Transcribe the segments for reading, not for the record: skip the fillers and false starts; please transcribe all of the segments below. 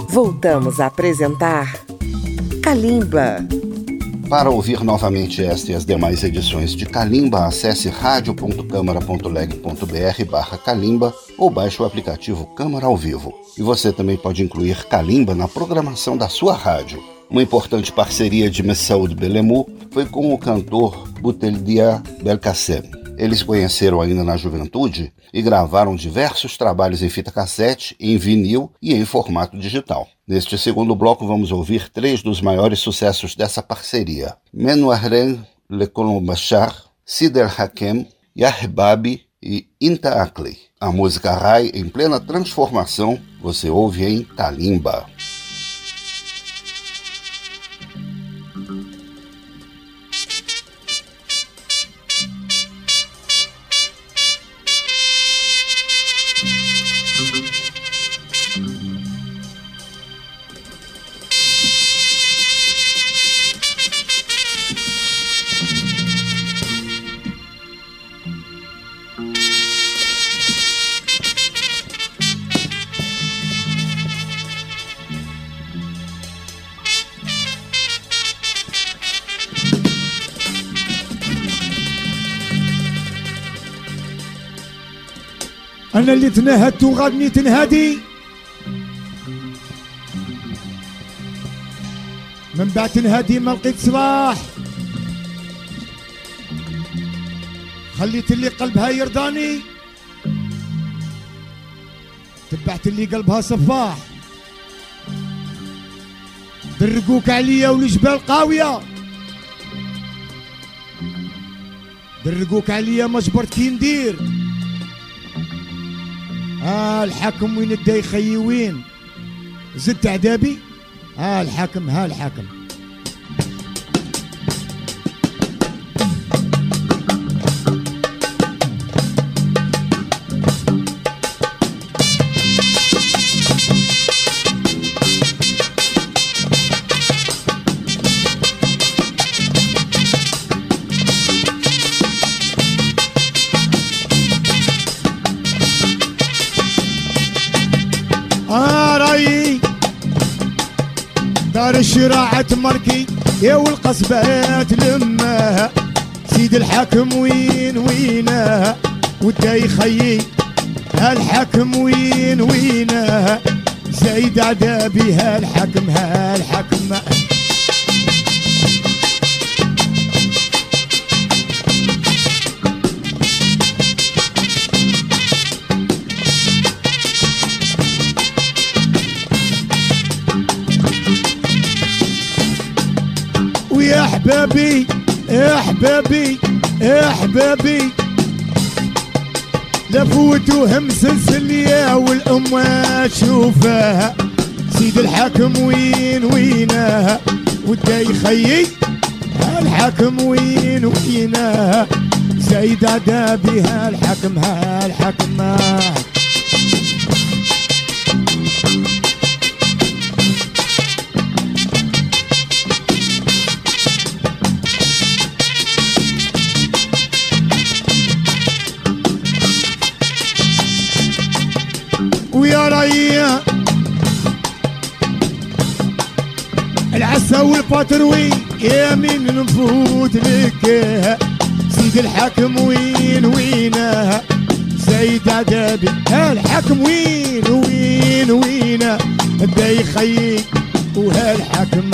Voltamos a apresentar Kalimba. Para ouvir novamente esta e as demais edições de Kalimba, acesse radio.câmara.leg.br/Kalimba ou baixe o aplicativo Câmara ao Vivo. E você também pode incluir Kalimba na programação da sua rádio. Uma importante parceria de Messaoud Belemou foi com o cantor Bouteldia Belkacem. Eles se conheceram ainda na juventude e gravaram diversos trabalhos em fita cassete, em vinil e em formato digital. Neste segundo bloco vamos ouvir 3 dos maiores sucessos dessa parceria: Menouhren Le Colombachar, Sider Hakem, Yahbabi e Inta Akli. A música Rai em plena transformação você ouve em Kalimba. أنا اللي تنهدت وغادني تنهدي من بعد تنهدي ما لقيت صلاح، خليت اللي قلبها يرضاني تبعت اللي قلبها صفاح. درقوك عليا والجبال قاوية، درقوك عليا ما جبرت كي ندير. الحاكم وين الداي خيي وين زدت عذابي. الحاكم الحاكم دار الشراعة مركي يا والقصبات لماها، سيد الحاكم وين وينها وداي خيي. الحاكم وين وينها زايد عذابي. الحاكم يا حبابي يا حبابي يا حبابي لفوتوهم سلسلية والأمة تشوفها. سيد الحاكم وين وينها وداي خيي. الحاكم وين وينها زايد عذابي. الحاكم ويا ريا العسا والباتروي يا مين نفوت لك. سيد الحاكم وين وينها زايد عذابي. الحاكم وين وينها داي خيي. وهالحاكم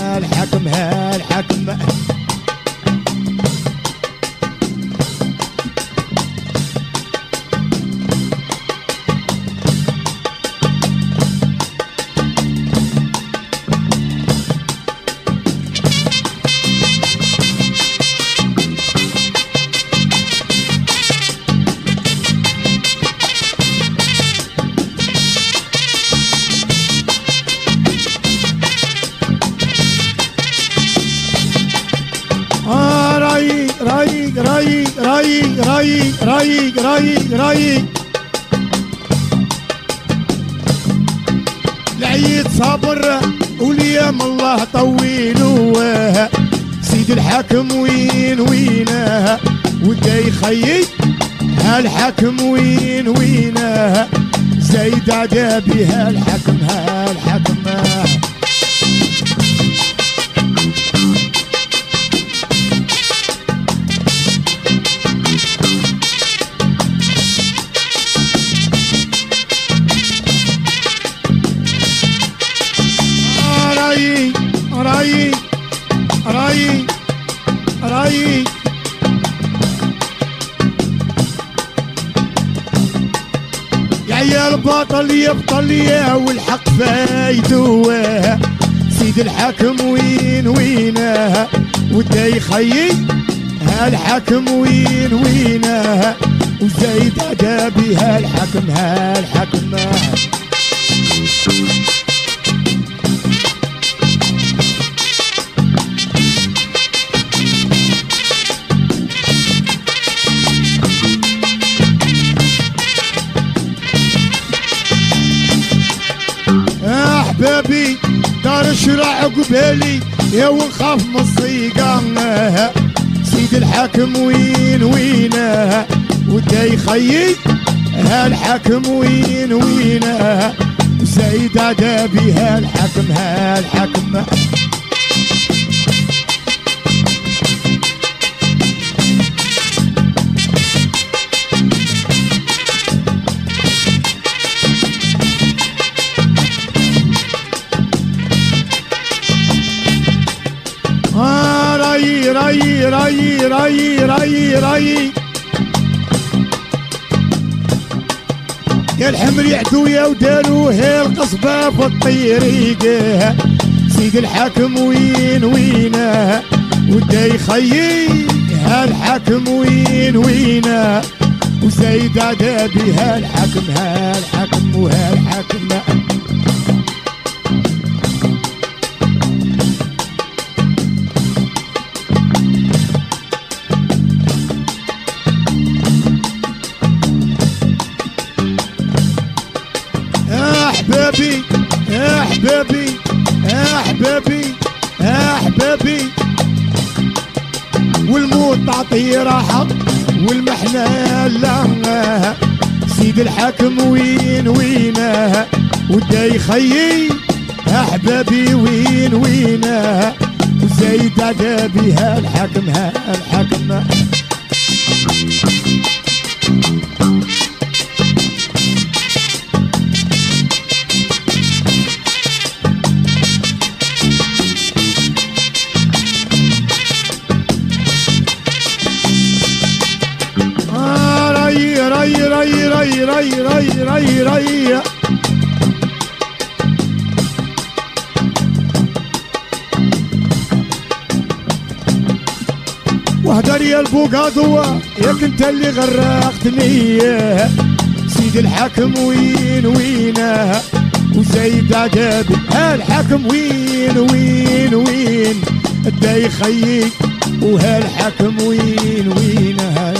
رايق العيد صابر وليام الله طويلوها. سيد الحاكم وين وينها وداي خيي. الحاكم وين وينها وزايد عذابها الحكم هالحكم. رايي رايي رايي رايي يا عيال بطل يبطل يا والحق فايدوه. سيد الحاكم وين وينه ودا يخيي هالحاكم وين وينه وزايد عذابي هالحكم هالحكم. احبابي دار شرع قبالي يا ونخاف من الصيقه. سيد الحاكم وين وينه ودا يخيي هالحاكم وين وينه وزايد عذابي هالحكم هالحكم. رايي رايي رايي رايي رايي رايي يا الحمر يعدو يا وداروه القصبة في الطريق. سيد الحاكم وين وينه ودا يخيي هالحاكم وين وينه وزايد عذابي هالحكم هالحكم وهالحكم. احبابي احبابي احبابي احبابي والموت تعطي راحه والمحنه لا. سيد الحاكم وين وينه ودا يخيي احبابي وين وينه وزايد عذابي هالحكم هالحكم. راي راي راي راي راي راي راي واهدر يا البوقاضوة ياك انت اللي غرقتني. سيد الحاكم وين وينه وزايد عذابي هالحاكم وين وين وين دا يخيي وهالحاكم وين وينه.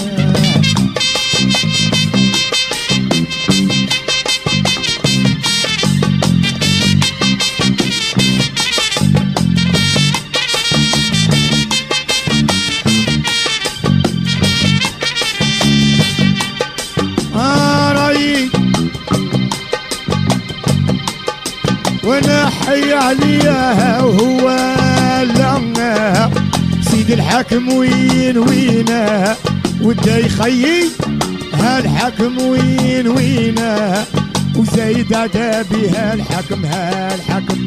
وانا حي عليها وهو لا. سيد الحاكم وين وينه ودا يخيي هالحاكم وين وينه وزايد عذابي هالحكم هالحكم.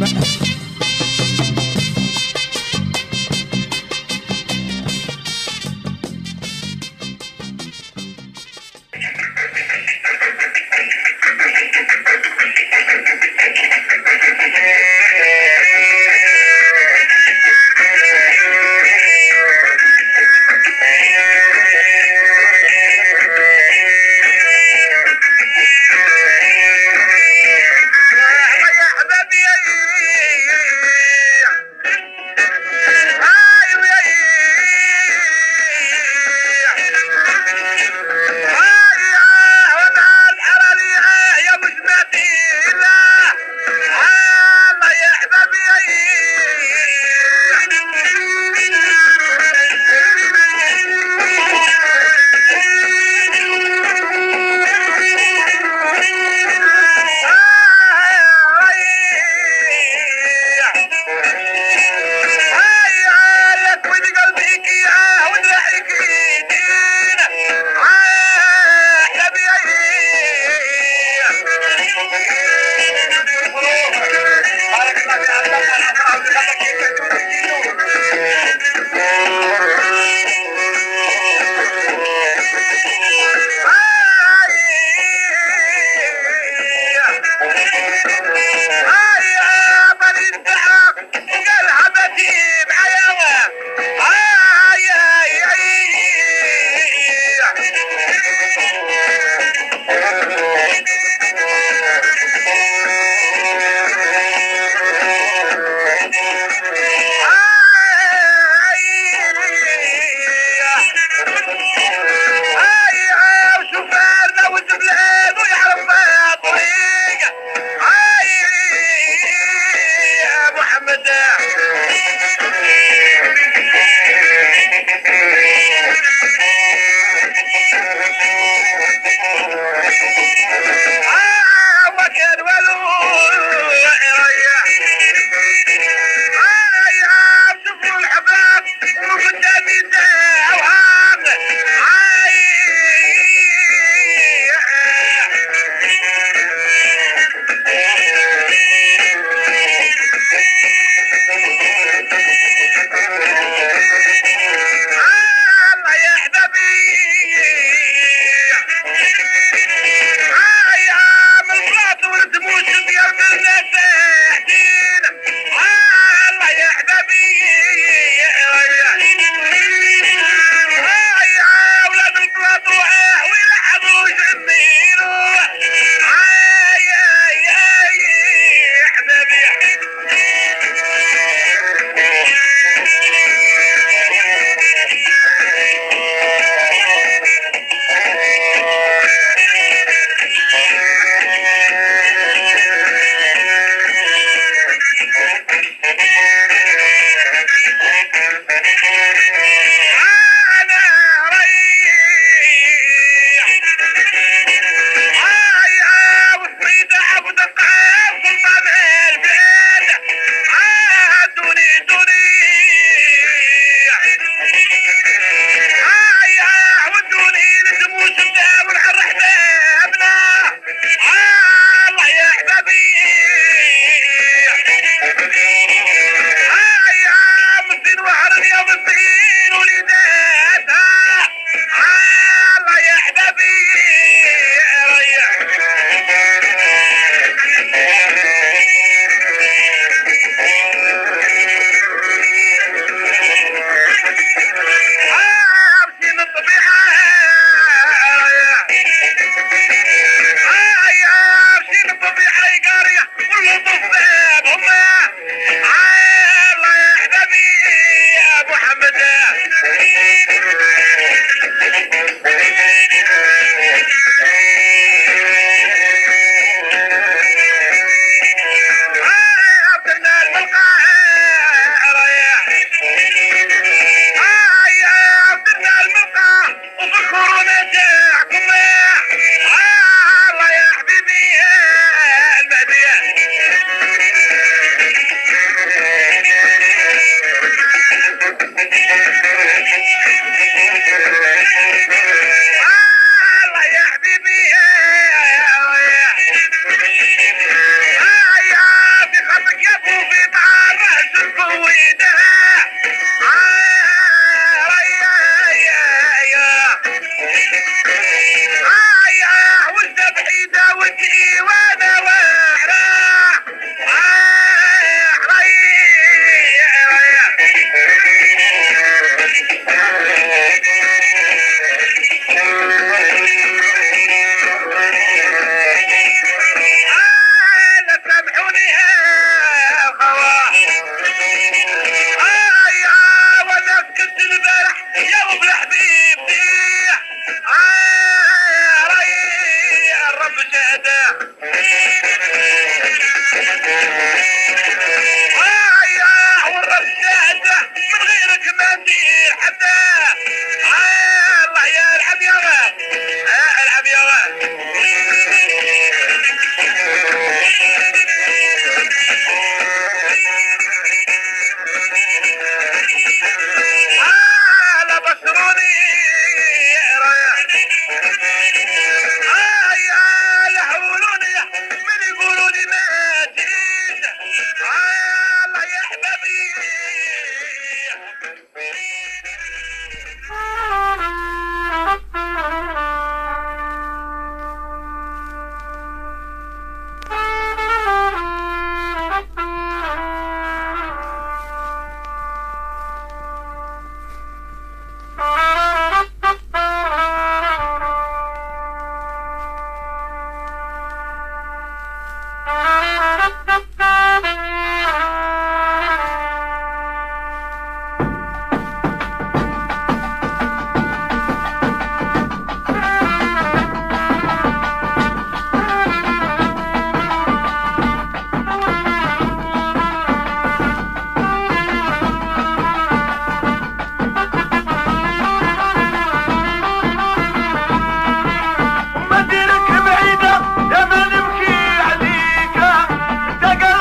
مدينك بعيدة يا من نبكي عليك، انت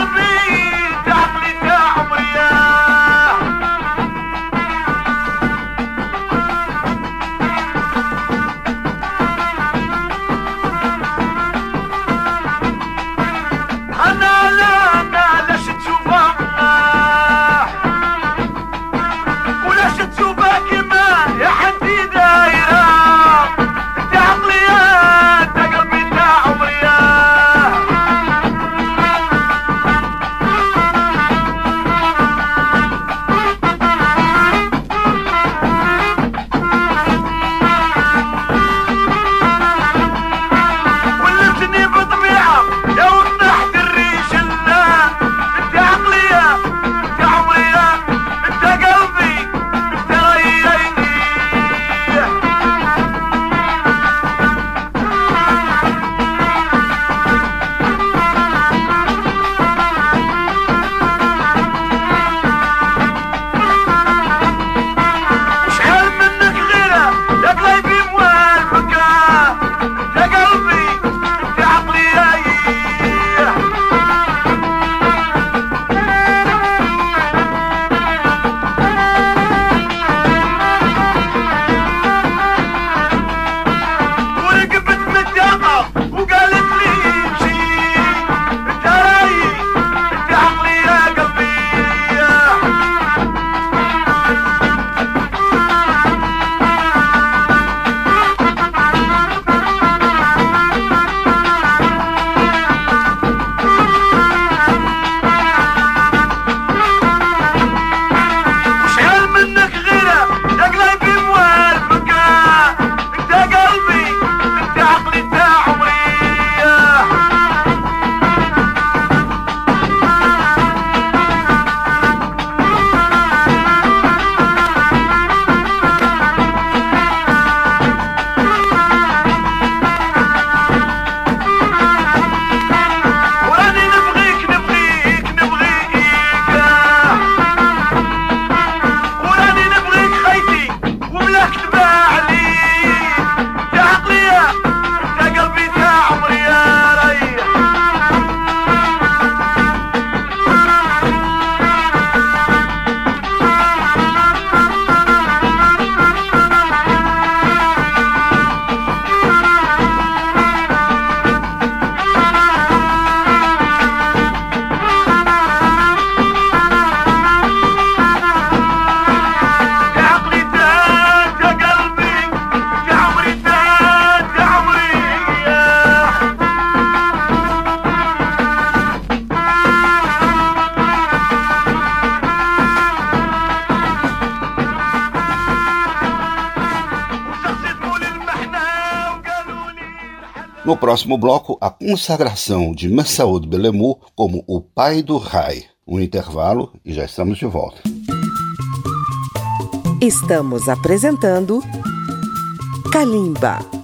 No próximo bloco, a consagração de Messaoud Bellemou como o pai do Rai. Um intervalo e já estamos de volta. Estamos apresentando Kalimba.